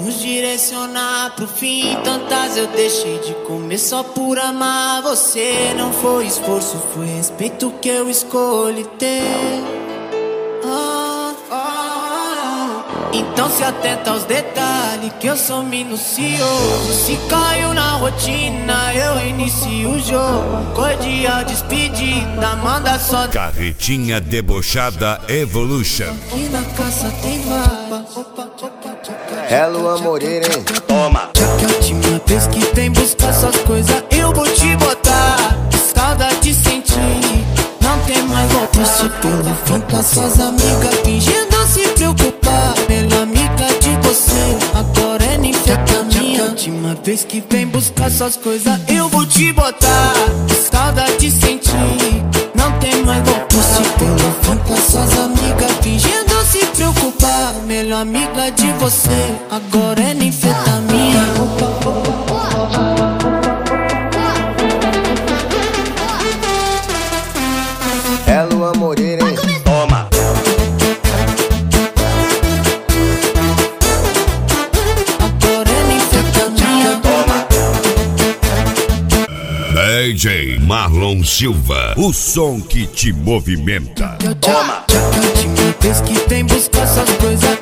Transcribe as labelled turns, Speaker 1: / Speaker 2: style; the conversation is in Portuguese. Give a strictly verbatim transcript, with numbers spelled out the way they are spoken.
Speaker 1: nos direcionar pro fim. Tantas eu deixei de comer só por amar você. Não foi esforço, foi respeito que eu escolhi ter. Ah, ah, ah. Então se atenta aos detalhes, que eu sou minucioso. Se caiu na rotina, eu inicio o jogo. Cordial despedida, manda só.
Speaker 2: Carretinha Debochada Evolution.
Speaker 1: E na caça tem vaga.
Speaker 3: É Luan Moreira, hein?
Speaker 2: Toma!
Speaker 1: Que a última vez que vem buscar suas coisas, eu vou te botar. Saudade sentir, não tem mais volta. Se pelo fim com suas amigas, fingindo se preocupar. Melhor amiga de você, agora é ninfetamina. Que a última vez que vem buscar suas coisas, eu vou te botar. Saudade sentir, não tem mais volta. Se pelo fim com suas amigas, fingindo se preocupar. Melhor amiga de você, agora é ninfetamina.
Speaker 3: É Luan Moreira, hein?
Speaker 2: Toma!
Speaker 1: Agora é ninfetamina.
Speaker 2: Toma! D J Marlon Silva, o som que te movimenta.
Speaker 1: Toma! Já que a última vez que vem buscar suas coisas,